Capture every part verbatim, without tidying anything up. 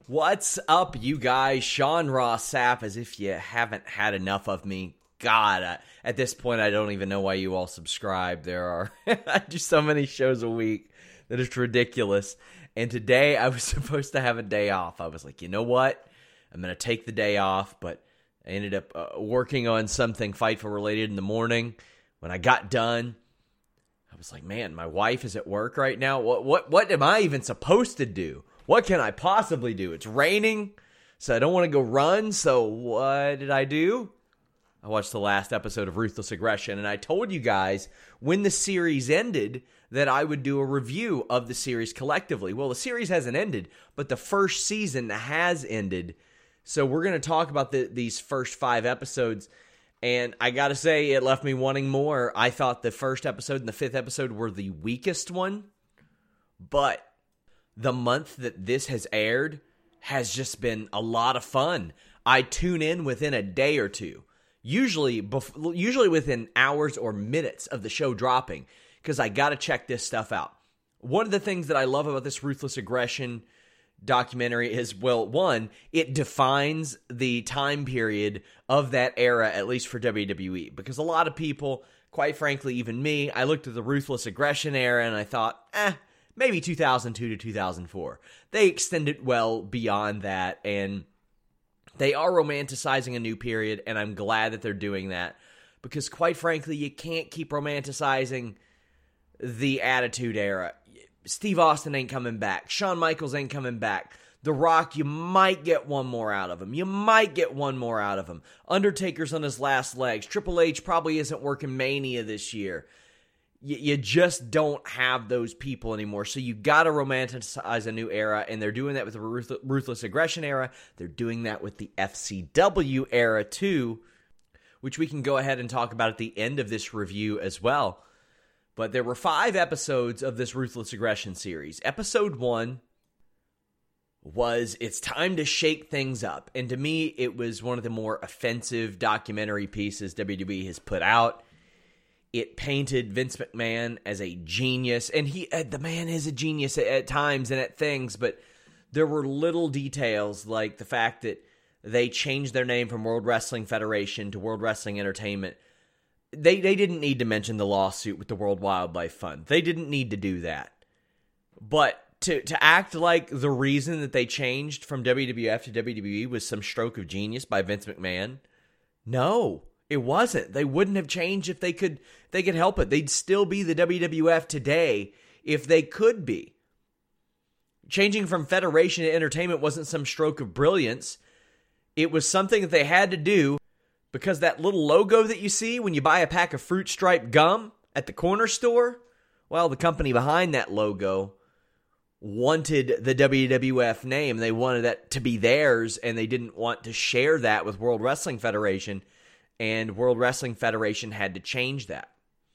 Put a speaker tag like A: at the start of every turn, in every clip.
A: What's up, you guys? Sean Ross Sapp, as if you haven't had enough of me. God, uh, at this point, I don't even know why you all subscribe. There are just so many shows a week that it's ridiculous. And today, I was supposed to have a day off. I was like, you know what? I'm going to take the day off, but I ended up uh, working on something Fightful related in the morning. When I got done, I was like, man, my wife is at work right now. What, what, what am I even supposed to do? What can I possibly do? It's raining, so I don't want to go run. So what did I do? I watched the last episode of Ruthless Aggression, and I told you guys when the series ended that I would do a review of the series collectively. Well, the series hasn't ended, but the first season has ended. So we're going to talk about the, these first five episodes, and I got to say, it left me wanting more. I thought the first episode and the fifth episode were the weakest one, but the month that this has aired has just been a lot of fun. I tune in within a day or two, usually bef- usually within hours or minutes of the show dropping, because I got to check this stuff out. One of the things that I love about this Ruthless Aggression documentary is, well, one, it defines the time period of that era, at least for W W E, because a lot of people, quite frankly, even me, I looked at the Ruthless Aggression era and I thought, eh, maybe two thousand two to two thousand four. They extended well beyond that, and they are romanticizing a new period, and I'm glad that they're doing that, because quite frankly, you can't keep romanticizing the Attitude Era. Steve Austin ain't coming back. Shawn Michaels ain't coming back. The Rock, you might get one more out of him. You might get one more out of him. Undertaker's on his last legs. Triple H probably isn't working Mania this year. You just don't have those people anymore. So you got to romanticize a new era, and they're doing that with the Ruthless Aggression era. They're doing that with the F C W era too, which we can go ahead and talk about at the end of this review as well. But there were five episodes of this Ruthless Aggression series. Episode one was It's Time to Shake Things Up. And to me, it was one of the more offensive documentary pieces W W E has put out. It painted Vince McMahon as a genius, and he, the man is a genius at, at times and at things, but there were little details like the fact that they changed their name from World Wrestling Federation to World Wrestling Entertainment. They they didn't need to mention the lawsuit with the World Wildlife Fund. They didn't need to do that. But to, to act like the reason that they changed from W W F to W W E was some stroke of genius by Vince McMahon, no. It wasn't. They wouldn't have changed if they could they could help it. They'd still be the W W F today if they could be. Changing from Federation to Entertainment wasn't some stroke of brilliance. It was something that they had to do because that little logo that you see when you buy a pack of Fruit Stripe gum at the corner store, well, the company behind that logo wanted the W W F name. They wanted that to be theirs, and they didn't want to share that with World Wrestling Federation. And World Wrestling Federation had to change that.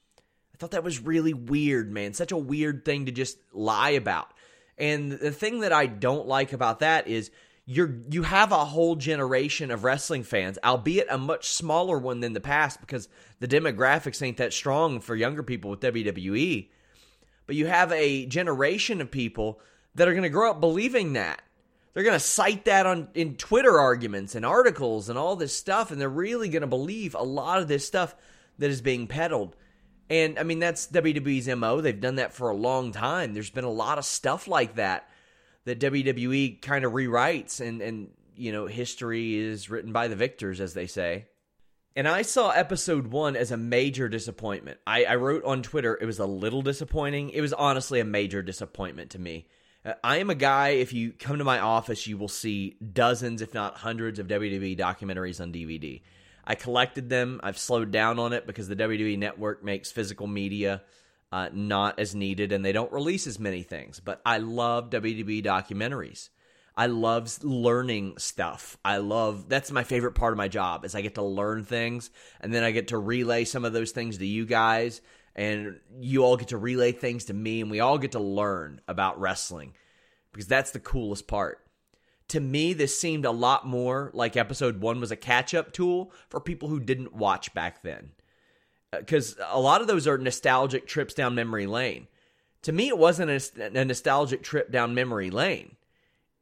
A: I thought that was really weird, man. Such a weird thing to just lie about. And the thing that I don't like about that is you're you have a whole generation of wrestling fans, albeit a much smaller one than the past because the demographics ain't that strong for younger people with W W E. But you have a generation of people that are going to grow up believing that. They're going to cite that on in Twitter arguments and articles and all this stuff, and they're really going to believe a lot of this stuff that is being peddled. And, I mean, that's W W E's M O. They've done that for a long time. There's been a lot of stuff like that that W W E kind of rewrites, and, and, you know, history is written by the victors, as they say. And I saw episode one as a major disappointment. I, I wrote on Twitter it was a little disappointing. It was honestly a major disappointment to me. I am a guy, if you come to my office, you will see dozens, if not hundreds, of W W E documentaries on D V D. I collected them. I've slowed down on it because the W W E Network makes physical media uh, not as needed, and they don't release as many things. But I love W W E documentaries. I love learning stuff. I love, that's my favorite part of my job, is I get to learn things, and then I get to relay some of those things to you guys, and you all get to relay things to me, and we all get to learn about wrestling, because that's the coolest part. To me, this seemed a lot more like episode one was a catch-up tool for people who didn't watch back then. Because a lot of those are nostalgic trips down memory lane. To me, it wasn't a, a nostalgic trip down memory lane.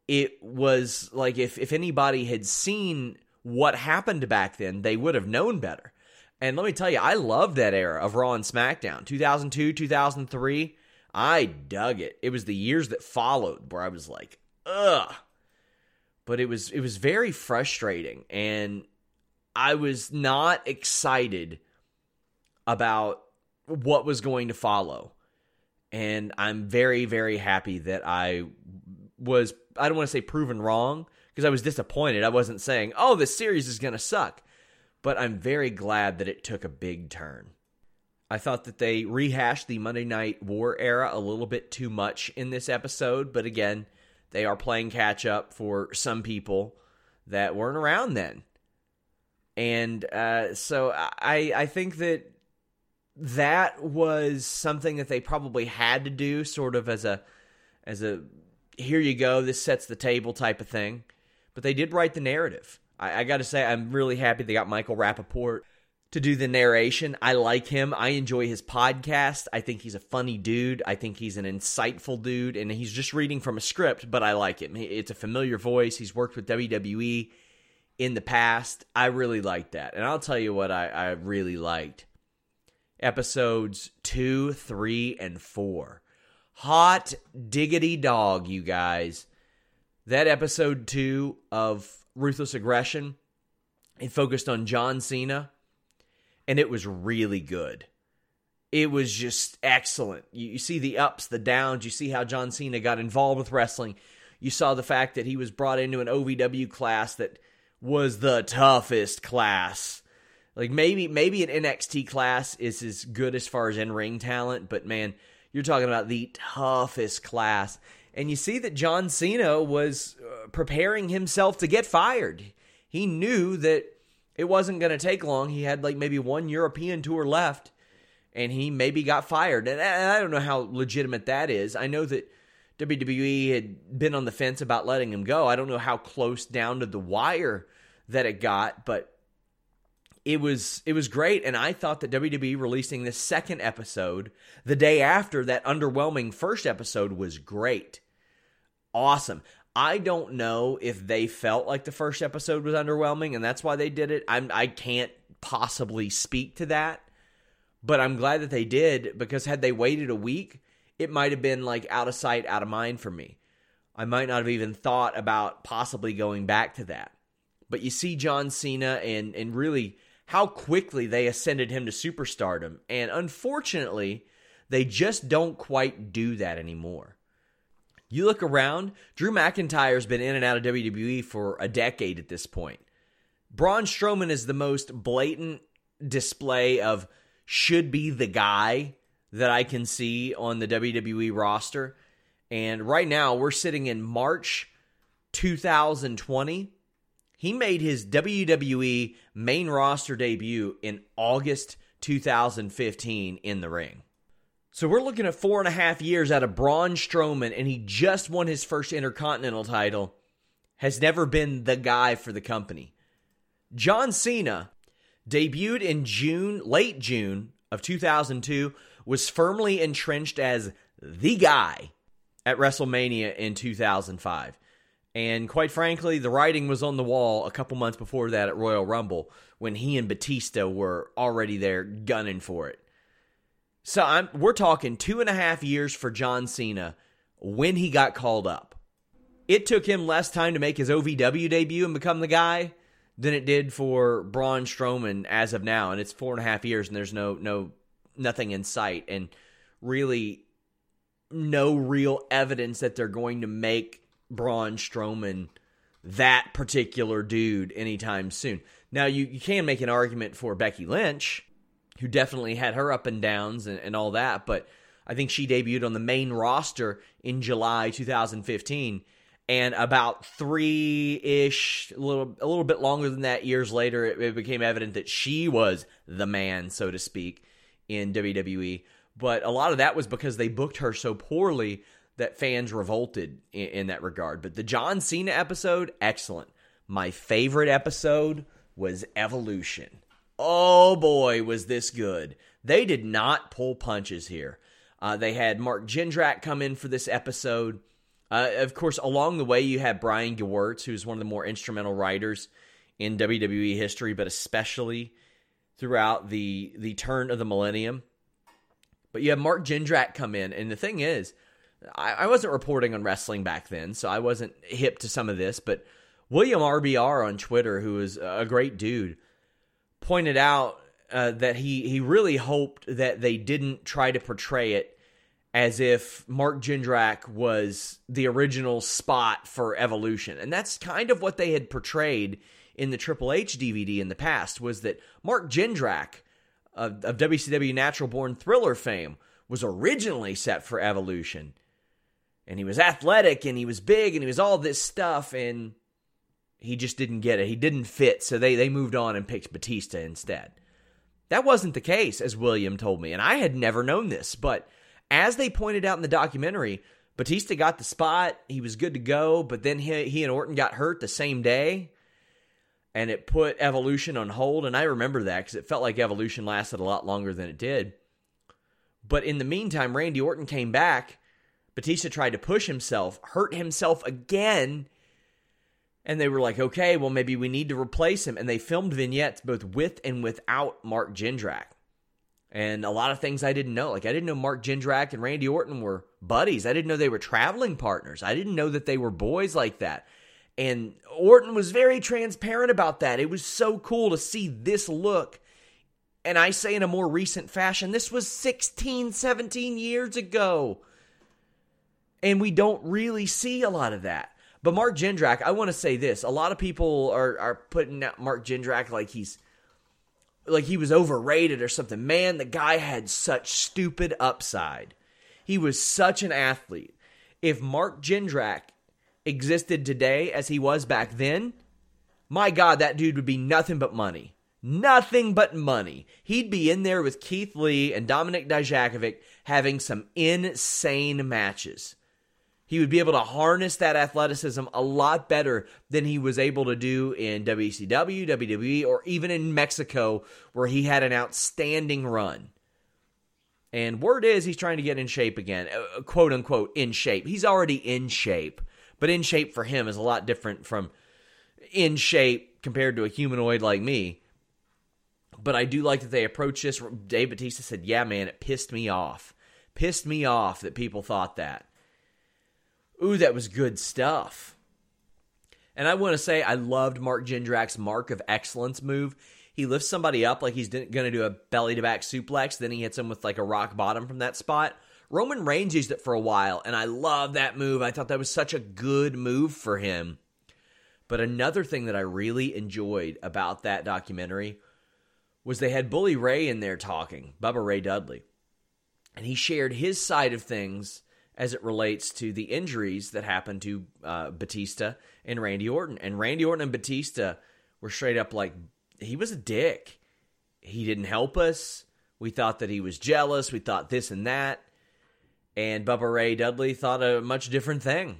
A: it was like if, if anybody had seen what happened back then, they would have known better. And let me tell you, I loved that era of Raw and SmackDown. two thousand two, two thousand three, I dug it. It was the years that followed where I was like, ugh. But it was it was very frustrating, and I was not excited about what was going to follow. And I'm very, very happy that I was, I don't want to say proven wrong, because I was disappointed. I wasn't saying, oh, this series is going to suck. But I'm very glad that it took a big turn. I thought that they rehashed the Monday Night War era a little bit too much in this episode, but again, they are playing catch up for some people that weren't around then. And uh, so I, I think that that was something that they probably had to do, sort of as a, as a, here you go, this sets the table type of thing. But they did write the narrative. I, I got to say, I'm really happy they got Michael Rappaport to do the narration. I like him. I enjoy his podcast. I think he's a funny dude. I think he's an insightful dude, and he's just reading from a script, but I like him. It's a familiar voice. He's worked with W W E in the past. I really like that. And I'll tell you what I, I really liked. Episodes two, three, and four. Hot diggity dog, you guys. That episode two of Ruthless Aggression, it focused on John Cena, and it was really good. It was just excellent. You, you see the ups, the downs. You see how John Cena got involved with wrestling. You saw the fact that he was brought into an O V W class that was the toughest class. Like maybe maybe an N X T class is as good as far as in-ring talent, but man, you're talking about the toughest class. And you see that John Cena was uh, preparing himself to get fired. He knew that it wasn't going to take long. He had like maybe one European tour left, and he maybe got fired. And I don't know how legitimate that is. I know that W W E had been on the fence about letting him go. I don't know how close down to the wire that it got, but it was it was great. And I thought that W W E releasing this second episode the day after that underwhelming first episode was great. Awesome. I don't know if they felt like the first episode was underwhelming and that's why they did it. I'm, I can't possibly speak to that, but I'm glad that they did, because had they waited a week, it might have been like out of sight, out of mind for me. I might not have even thought about possibly going back to that. But you see John Cena and, and really how quickly they ascended him to superstardom. And unfortunately, they just don't quite do that anymore. You look around, Drew McIntyre's been in and out of W W E for a decade at this point. Braun Strowman is the most blatant display of should be the guy that I can see on the W W E roster. And right now, we're sitting in March two thousand twenty. He made his W W E main roster debut in August two thousand fifteen in the ring. So we're looking at four and a half years out of Braun Strowman, and he just won his first Intercontinental title. Has never been the guy for the company. John Cena debuted in June, late June of two thousand two, was firmly entrenched as the guy at WrestleMania in two thousand five. And quite frankly, the writing was on the wall a couple months before that at Royal Rumble when he and Batista were already there gunning for it. So I'm, we're talking two and a half years for John Cena when he got called up. It took him less time to make his O V W debut and become the guy than it did for Braun Strowman as of now. And it's four and a half years and there's no no nothing in sight. And really no real evidence that they're going to make Braun Strowman that particular dude anytime soon. Now, you, you can make an argument for Becky Lynch, who definitely had her up and downs and, and all that, but I think she debuted on the main roster in July two thousand fifteen, and about three-ish, a little, a little bit longer than that, years later, it, it became evident that she was the man, so to speak, in W W E. But a lot of that was because they booked her so poorly that fans revolted in, in that regard. But the John Cena episode, excellent. My favorite episode was Evolution. Oh boy, was this good. They did not pull punches here. Uh, they had Mark Jindrak come in for this episode, Uh, of course, along the way, you had Brian Gewirtz, who's one of the more instrumental writers in W W E history, but especially throughout the the turn of the millennium. But you have Mark Jindrak come in, and the thing is, I, I wasn't reporting on wrestling back then, so I wasn't hip to some of this, but William R B R on Twitter, who is a great dude, pointed out uh, that he, he really hoped that they didn't try to portray it as if Mark Jindrak was the original spot for Evolution. And that's kind of what they had portrayed in the Triple H D V D in the past, was that Mark Jindrak of, of W C W Natural Born Thriller fame was originally set for Evolution. And he was athletic, and he was big, and he was all this stuff, and he just didn't get it. He didn't fit, so they, they moved on and picked Batista instead. That wasn't the case, as William told me, and I had never known this, but as they pointed out in the documentary, Batista got the spot, he was good to go, but then he, he and Orton got hurt the same day, and it put Evolution on hold, and I remember that because it felt like Evolution lasted a lot longer than it did. But in the meantime, Randy Orton came back, Batista tried to push himself, hurt himself again, and they were like, okay, well, maybe we need to replace him. And they filmed vignettes both with and without Mark Jindrak. And a lot of things I didn't know. Like, I didn't know Mark Jindrak and Randy Orton were buddies. I didn't know they were traveling partners. I didn't know that they were boys like that. And Orton was very transparent about that. It was so cool to see this look. And I say in a more recent fashion, this was sixteen, seventeen years ago. And we don't really see a lot of that. But Mark Jindrak, I want to say this. A lot of people are, are putting out Mark Jindrak like he's like he was overrated or something. Man, the guy had such stupid upside. He was such an athlete. If Mark Jindrak existed today as he was back then, my God, that dude would be nothing but money. Nothing but money. He'd be in there with Keith Lee and Dominik Dijakovic having some insane matches. He would be able to harness that athleticism a lot better than he was able to do in W C W, W W E, or even in Mexico, where he had an outstanding run. And word is he's trying to get in shape again, uh, quote unquote, in shape. He's already in shape, but in shape for him is a lot different from in shape compared to a humanoid like me. But I do like that they approach this. Dave Batista said, yeah, man, it pissed me off. Pissed me off that people thought that. Ooh, that was good stuff. And I want to say I loved Mark Jindrak's Mark of Excellence move. He lifts somebody up like he's going to do a belly-to-back suplex, then he hits him with like a rock bottom from that spot. Roman Reigns used it for a while, and I love that move. I thought that was such a good move for him. But another thing that I really enjoyed about that documentary was they had Bully Ray in there talking, Bubba Ray Dudley. And he shared his side of things as it relates to the injuries that happened to uh, Batista and Randy Orton. And Randy Orton and Batista were straight up like, he was a dick. He didn't help us. We thought that he was jealous. We thought this and that. And Bubba Ray Dudley thought a much different thing.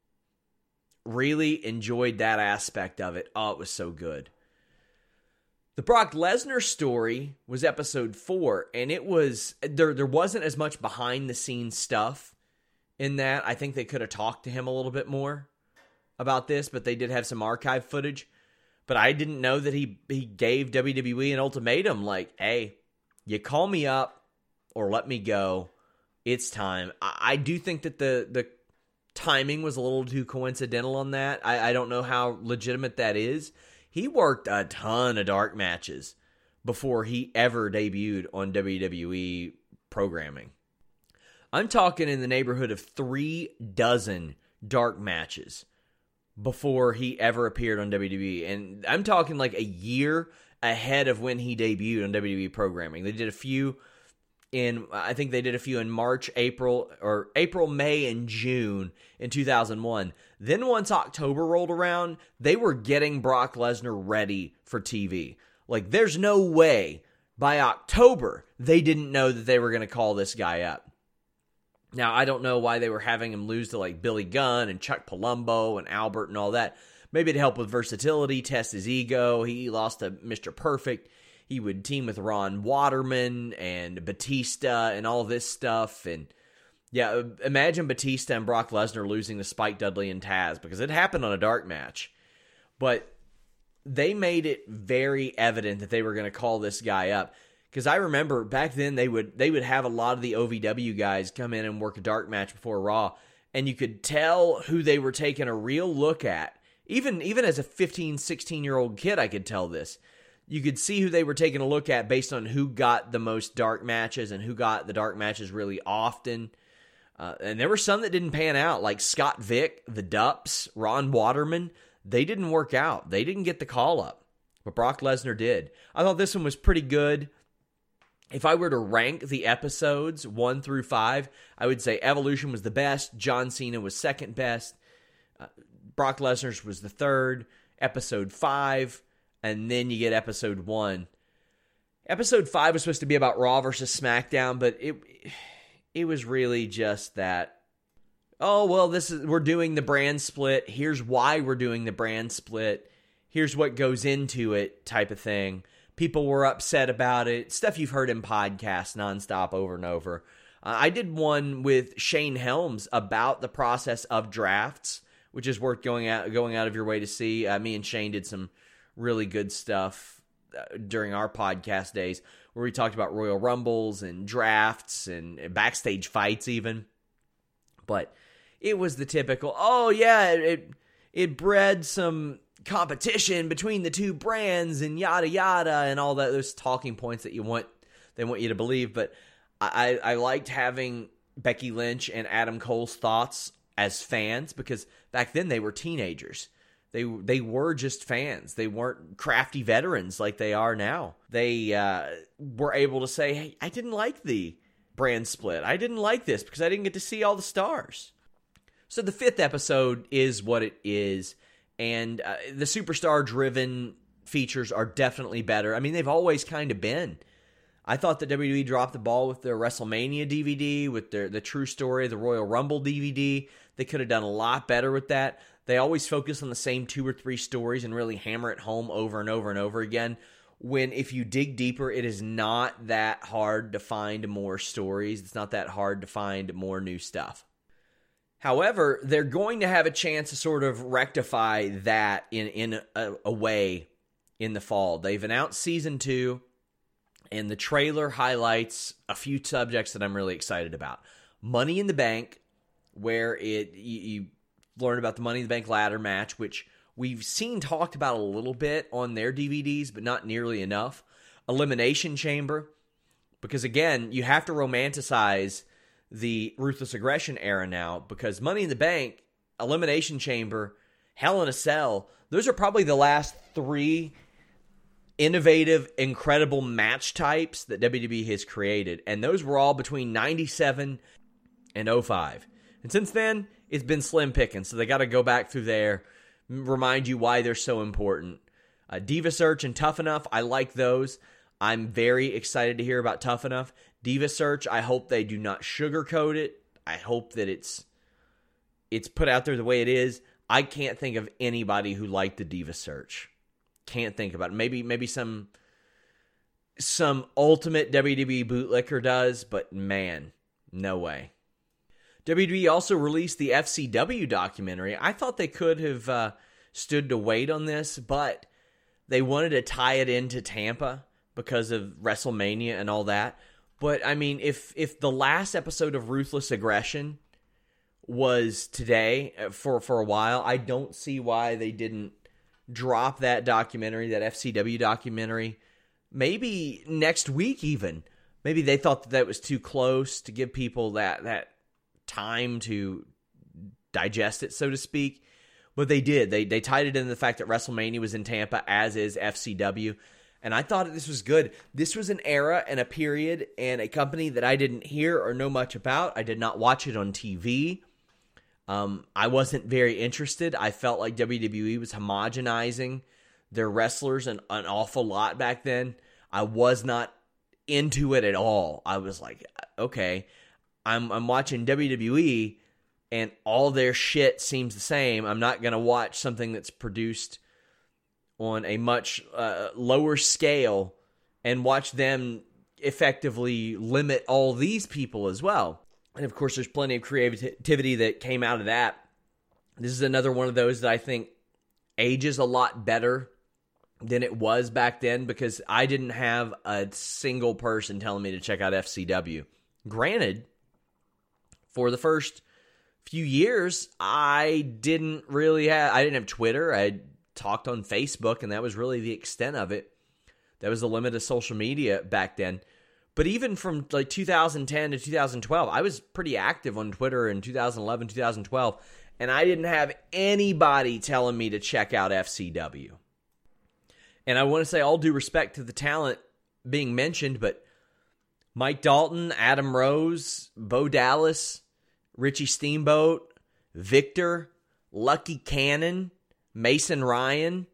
A: Really enjoyed that aspect of it. Oh, it was so good. The Brock Lesnar story was episode four, and it was, there, there wasn't as much behind-the-scenes stuff in that. I think they could have talked to him a little bit more about this, but they did have some archive footage. But I didn't know that he, he gave W W E an ultimatum like, hey, you call me up or let me go. It's time. I, I do think that the, the timing was a little too coincidental on that. I, I don't know how legitimate that is. He worked a ton of dark matches before he ever debuted on W W E programming. I'm talking in the neighborhood of three dozen dark matches before he ever appeared on W W E. And I'm talking like a year ahead of when he debuted on W W E programming. They did a few in, I think they did a few in March, April, or April, May, and June in two thousand one. Then once October rolled around, they were getting Brock Lesnar ready for T V. Like, there's no way by October they didn't know that they were going to call this guy up. Now, I don't know why they were having him lose to like Billy Gunn and Chuck Palumbo and Albert and all that. Maybe to help with versatility, test his ego. He lost to Mister Perfect. He would team with Ron Waterman and Batista and all this stuff. And Yeah, imagine Batista and Brock Lesnar losing to Spike Dudley and Taz, because it happened on a dark match. But they made it very evident that they were going to call this guy up. Because I remember back then they would they would have a lot of the O V W guys come in and work a dark match before Raw, and you could tell who they were taking a real look at. Even, even as a fifteen, sixteen-year-old kid, I could tell this. You could see who they were taking a look at based on who got the most dark matches and who got the dark matches really often. Uh, and there were some that didn't pan out, like Scott Vick, the Dupps, Ron Waterman. They didn't work out. They didn't get the call-up, but Brock Lesnar did. I thought this one was pretty good. If I were to rank the episodes one through five, I would say Evolution was the best, John Cena was second best, uh, Brock Lesnar's was the third, episode five, and then you get episode one. Episode five was supposed to be about Raw versus SmackDown, but it it was really just that, oh, well, this is we're doing the brand split, here's why we're doing the brand split, here's what goes into it type of thing. People were upset about it. Stuff you've heard in podcasts nonstop over and over. Uh, I did one with Shane Helms about the process of drafts, which is worth going out going out of your way to see. Uh, me and Shane did some really good stuff uh, during our podcast days where we talked about Royal Rumbles and drafts and, and backstage fights even. But it was the typical, oh yeah, it it bred some competition between the two brands and yada yada and all that, those talking points that you want they want you to believe. But I, I liked having Becky Lynch and Adam Cole's thoughts as fans, because back then they were teenagers. They they were just fans. They weren't crafty veterans like they are now. They uh, were able to say, hey, I didn't like the brand split. I didn't like this because I didn't get to see all the stars. So the fifth episode is what it is. And uh, the superstar-driven features are definitely better. I mean, they've always kind of been. I thought that W W E dropped the ball with their WrestleMania D V D, with their the True Story, the Royal Rumble D V D. They could have done a lot better with that. They always focus on the same two or three stories and really hammer it home over and over and over again. When if you dig deeper, it is not that hard to find more stories. It's not that hard to find more new stuff. However, they're going to have a chance to sort of rectify that in, in a, a way in the fall. They've announced season two, and the trailer highlights a few subjects that I'm really excited about. Money in the Bank, where it you, you learn about the Money in the Bank ladder match, which we've seen talked about a little bit on their D V Ds, but not nearly enough. Elimination Chamber, because again, you have to romanticize the Ruthless Aggression era now, because Money in the Bank, Elimination Chamber, Hell in a Cell, those are probably the last three innovative, incredible match types that W W E has created, and those were all between ninety-seven and oh five. And since then, it's been slim pickings, so they got to go back through there, remind you why they're so important. Uh, Diva Search and Tough Enough, I like those. I'm very excited to hear about Tough Enough. Diva Search, I hope they do not sugarcoat it. I hope that it's it's put out there the way it is. I can't think of anybody who liked the Diva Search. Can't think about it. Maybe maybe some some ultimate W W E bootlicker does, but man, no way. W W E also released the F C W documentary. I thought they could have uh, stood to wait on this, but they wanted to tie it into Tampa because of WrestleMania and all that. But, I mean, if if the last episode of Ruthless Aggression was today for, for a while, I don't see why they didn't drop that documentary, that F C W documentary, maybe next week even. Maybe they thought that that was too close to give people that, that time to digest it, so to speak. But they did. They, they tied it into the fact that WrestleMania was in Tampa, as is F C W. And I thought this was good. This was an era and a period and a company that I didn't hear or know much about. I did not watch it on T V. Um, I wasn't very interested. I felt like W W E was homogenizing their wrestlers an, an awful lot back then. I was not into it at all. I was like, okay, I'm I'm watching W W E and all their shit seems the same. I'm not going to watch something that's produced on a much uh, lower scale and watch them effectively limit all these people as well. And of course, there's plenty of creativity that came out of that. This is another one of those that I think ages a lot better than it was back then, because I didn't have a single person telling me to check out F C W. Granted, for the first few years, I didn't really have, I didn't have Twitter. I talked on Facebook, and that was really the extent of it. That was the limit of social media back then. But even from like two thousand ten to two thousand twelve, I was pretty active on Twitter in two thousand eleven, two thousand twelve, and I didn't have anybody telling me to check out F C W. And I want to say all due respect to the talent being mentioned, but Mike Dalton, Adam Rose, Bo Dallas, Richie Steamboat, Victor, Lucky Cannon, Mason Ryan,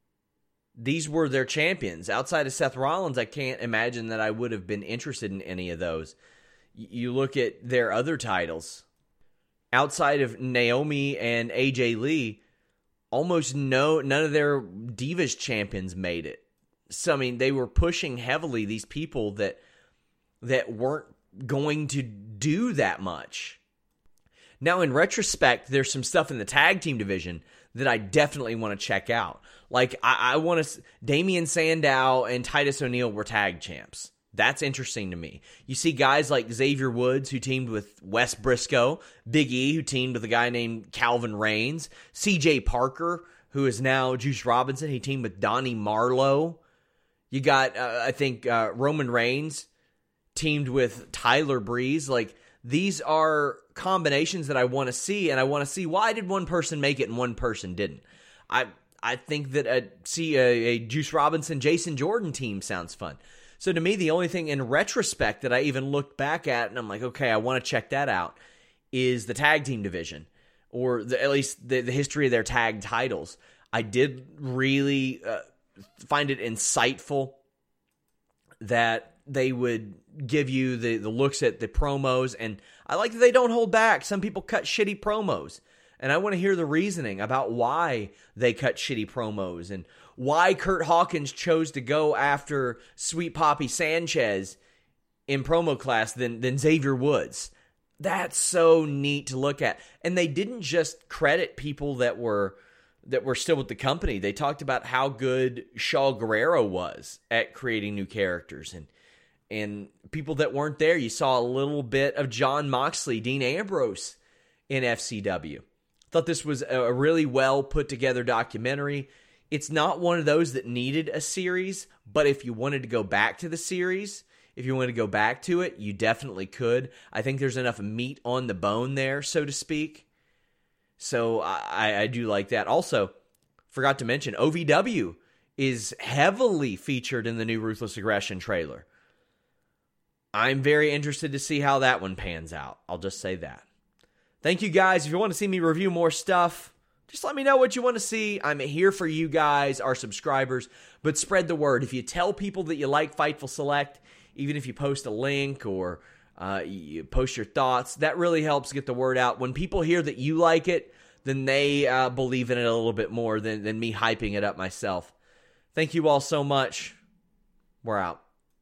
A: these were their champions. Outside of Seth Rollins, I can't imagine that I would have been interested in any of those. You look at their other titles. Outside of Naomi and A J Lee, almost no none of their Divas champions made it. So, I mean, they were pushing heavily these people that that weren't going to do that much. Now, in retrospect, there's some stuff in the tag team division that I definitely want to check out. Like, I, I want to... Damian Sandow and Titus O'Neil were tag champs. That's interesting to me. You see guys like Xavier Woods, who teamed with Wes Briscoe, Big E, who teamed with a guy named Calvin Reigns, C J Parker, who is now Juice Robinson. He teamed with Donnie Marlowe. You got, uh, I think, uh, Roman Reigns teamed with Tyler Breeze. Like, these are combinations that I want to see, and I want to see why did one person make it and one person didn't. I I think that a, see a, a Juice Robinson, Jason Jordan team sounds fun. So to me, the only thing in retrospect that I even looked back at, and I'm like, okay, I want to check that out, is the tag team division, or the, at least the, the history of their tag titles. I did really uh, find it insightful that they would give you the, the looks at the promos, and I like that they don't hold back. Some people cut shitty promos, and I want to hear the reasoning about why they cut shitty promos, and why Kurt Hawkins chose to go after Sweet Poppy Sanchez in promo class than, than Xavier Woods. That's so neat to look at. And they didn't just credit people that were that were still with the company. They talked about how good Shaw Guerrero was at creating new characters. And and people that weren't there, you saw a little bit of John Moxley, Dean Ambrose in F C W. Thought this was a really well put together documentary. It's not one of those that needed a series, but if you wanted to go back to the series, if you wanted to go back to it, you definitely could. I think there's enough meat on the bone there, so to speak. So I, I do like that. Also, forgot to mention, O V W is heavily featured in the new Ruthless Aggression trailer. I'm very interested to see how that one pans out. I'll just say that. Thank you guys. If you want to see me review more stuff, just let me know what you want to see. I'm here for you guys, our subscribers, but spread the word. If you tell people that you like Fightful Select, even if you post a link or uh, you post your thoughts, that really helps get the word out. When people hear that you like it, then they uh, believe in it a little bit more than, than me hyping it up myself. Thank you all so much. We're out.